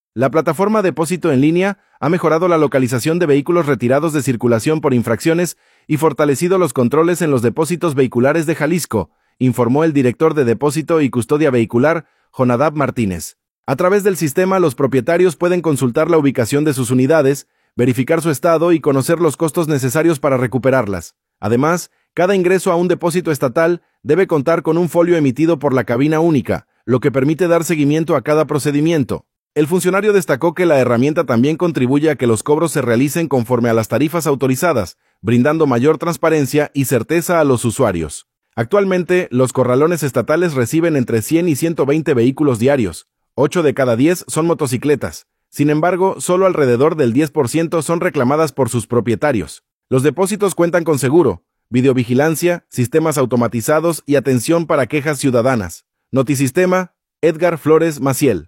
La plataforma Depósito en línea ha mejorado la localización de vehículos retirados de circulación por infracciones y fortalecido los controles en los depósitos vehiculares de Jalisco, informó el director de Depósito y Custodia Vehicular, Jonadab Martínez. A través del sistema, los propietarios pueden consultar la ubicación de sus unidades, verificar su estado y conocer los costos necesarios para recuperarlas. Además, cada ingreso a un depósito estatal debe contar con un folio emitido por la cabina única, lo que permite dar seguimiento a cada procedimiento. El funcionario destacó que la herramienta también contribuye a que los cobros se realicen conforme a las tarifas autorizadas, brindando mayor transparencia y certeza a los usuarios. Actualmente, los corralones estatales reciben entre 100 y 120 vehículos diarios. 8 de cada 10 son motocicletas. Sin embargo, solo alrededor del 10% son reclamadas por sus propietarios. Los depósitos cuentan con seguro, videovigilancia, sistemas automatizados y atención para quejas ciudadanas. Notisistema, Edgar Flores Maciel.